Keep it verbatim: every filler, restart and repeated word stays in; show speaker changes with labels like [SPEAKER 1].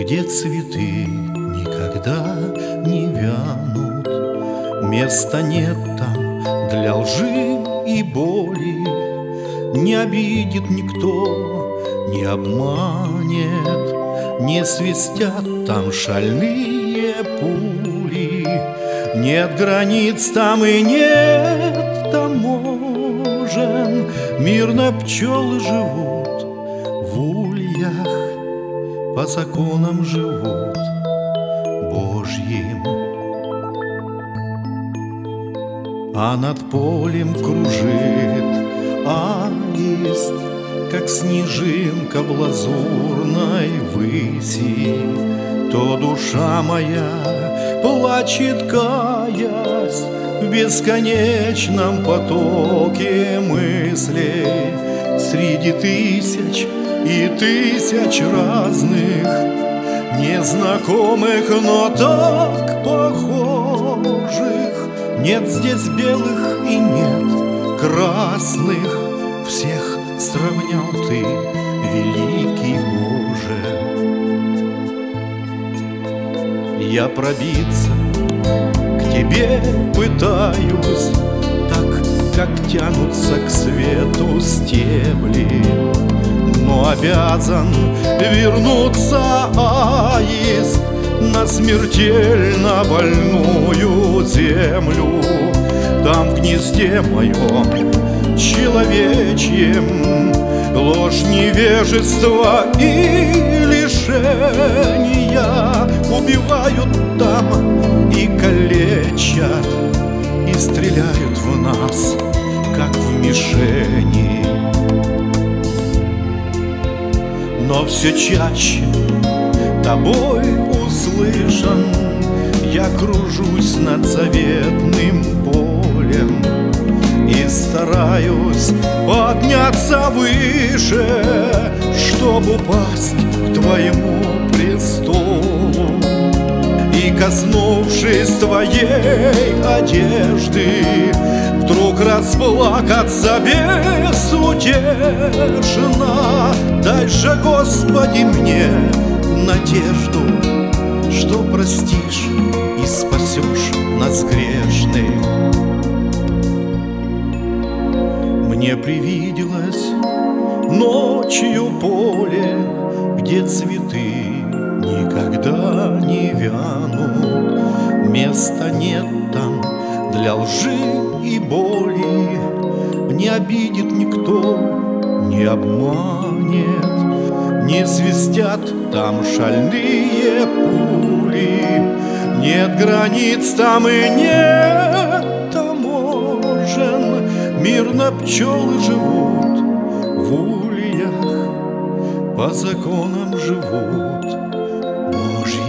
[SPEAKER 1] где цветы никогда не вянут. Места нет там для лжи и боли, не обидит никто, не обманет, не свистят там шальные пули. Нет границ там и нет таможен, мирно пчелы живут в ульях, по законам живут Божьим. А над полем кружит аист, как снежинка в лазурной выси. То душа моя плачет, каясь в бесконечном потоке мыслей, среди тысяч и тысяч разных, незнакомых, но так похожих. Нет здесь белых и нет красных, всех сравнял ты, великий Боже. Я пробиться к тебе пытаюсь, так, как тянутся к свету стебли, но обязан вернуться аист на смертельно больную землю. Там в гнезде моем человечьем ложь, невежество и лишения убивают там и калечат, и стреляют в нас, как в мишени. Но все чаще тобой услышан, я кружусь над заветным полем и стараюсь подняться выше, чтоб упасть к твоему престолу и, коснувшись твоей одежды, вдруг расплакаться безутешно. Дай же, Господи, мне надежду, что простишь и спасешь нас грешных. Мне привиделось ночью поле, где цветы никогда не вянут. Места нет там для лжи и боли, не обидит никто, не обманет, не свистят там шальные пули. Нет границ там и нет таможен, мирно пчелы живут в ульях, по законам живут Божьим.